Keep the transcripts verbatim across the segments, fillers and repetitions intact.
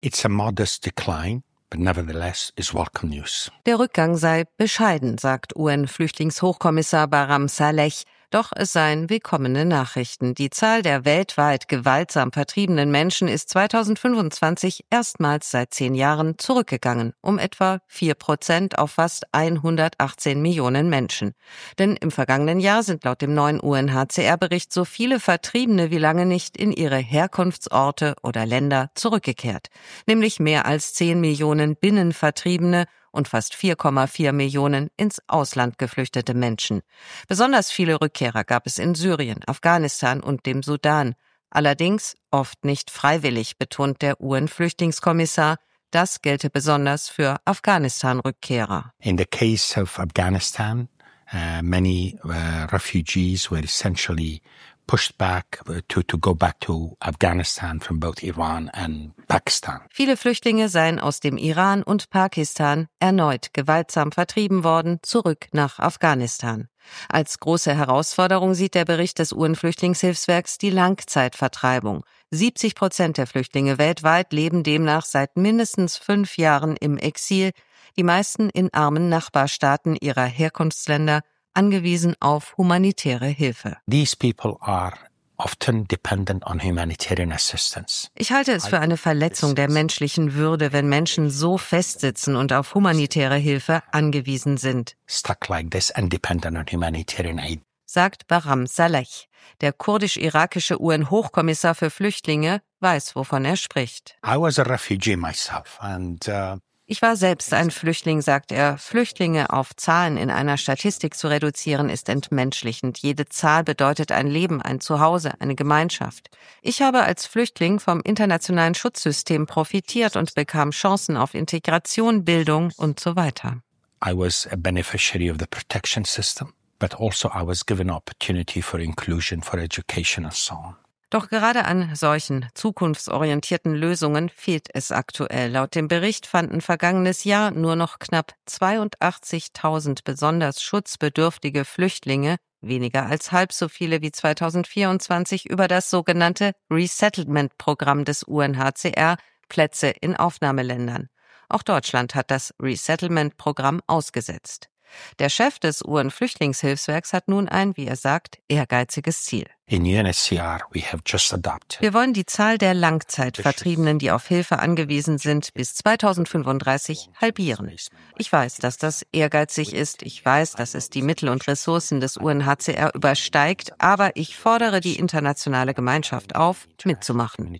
It's a modest decline, but nevertheless is welcome news. Der Rückgang sei bescheiden, sagt U N-Flüchtlingshochkommissar Barham Saleh. Doch es seien willkommene Nachrichten. Die Zahl der weltweit gewaltsam vertriebenen Menschen ist zweitausendfünfundzwanzig erstmals seit zehn Jahren zurückgegangen, um etwa vier Prozent auf fast hundertachtzehn Millionen Menschen. Denn im vergangenen Jahr sind laut dem neuen U N H C R-Bericht so viele Vertriebene wie lange nicht in ihre Herkunftsorte oder Länder zurückgekehrt. Nämlich mehr als zehn Millionen Binnenvertriebene und fast vier Komma vier Millionen ins Ausland geflüchtete Menschen. Besonders viele Rückkehrer gab es in Syrien, Afghanistan und dem Sudan. Allerdings oft nicht freiwillig, betont der U N-Flüchtlingskommissar. Das gelte besonders für Afghanistan-Rückkehrer. In the case of Afghanistan, uh, many uh, refugees were essentially pushed back to, to go back to Afghanistan from both Iran and Pakistan. Viele Flüchtlinge seien aus dem Iran und Pakistan erneut gewaltsam vertrieben worden, zurück nach Afghanistan. Als große Herausforderung sieht der Bericht des U N-Flüchtlingshilfswerks die Langzeitvertreibung. siebzig Prozent der Flüchtlinge weltweit leben demnach seit mindestens fünf Jahren im Exil, die meisten in armen Nachbarstaaten ihrer Herkunftsländer, angewiesen auf humanitäre Hilfe. These people are often dependent on humanitarian assistance. Ich halte es für eine Verletzung der menschlichen Würde, wenn Menschen so festsitzen und auf humanitäre Hilfe angewiesen sind. Stuck like this and dependent on humanitarian aid. Sagt Barham Saleh. Der kurdisch-irakische U N-Hochkommissar für Flüchtlinge weiß, wovon er spricht. I was a refugee myself and uh, Ich war selbst ein Flüchtling, sagt er. Flüchtlinge auf Zahlen in einer Statistik zu reduzieren, ist entmenschlichend. Jede Zahl bedeutet ein Leben, ein Zuhause, eine Gemeinschaft. Ich habe als Flüchtling vom internationalen Schutzsystem profitiert und bekam Chancen auf Integration, Bildung und so weiter. I was a beneficiary of the protection system, but also I was given opportunity for inclusion, for education and so on. Doch gerade an solchen zukunftsorientierten Lösungen fehlt es aktuell. Laut dem Bericht fanden vergangenes Jahr nur noch knapp zweiundachtzigtausend besonders schutzbedürftige Flüchtlinge, weniger als halb so viele wie zweitausendvierundzwanzig, über das sogenannte Resettlement-Programm des U N H C R Plätze in Aufnahmeländern. Auch Deutschland hat das Resettlement-Programm ausgesetzt. Der Chef des U N-Flüchtlingshilfswerks hat nun ein, wie er sagt, ehrgeiziges Ziel. In U N H C R we have just adopted. Wir wollen die Zahl der Langzeitvertriebenen, die auf Hilfe angewiesen sind, bis zweitausendfünfunddreißig halbieren. Ich weiß, dass das ehrgeizig ist. Ich weiß, dass es die Mittel und Ressourcen des U N H C R übersteigt. Aber ich fordere die internationale Gemeinschaft auf, mitzumachen.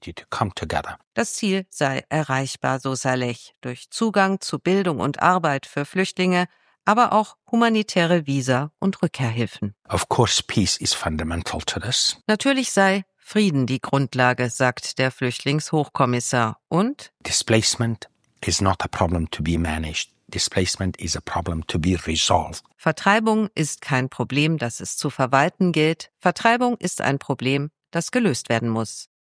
Das Ziel sei erreichbar, so Saleh, durch Zugang zu Bildung und Arbeit für Flüchtlinge, aber auch humanitäre Visa und Rückkehrhilfen. Of course, peace is fundamental to this. Natürlich sei Frieden die Grundlage, sagt der Flüchtlingshochkommissar. Und Displacement is not a problem to be managed. Displacement is a problem to be resolved. Vertreibung ist kein Problem, das es zu verwalten gilt. Vertreibung ist ein Problem, das gelöst werden muss.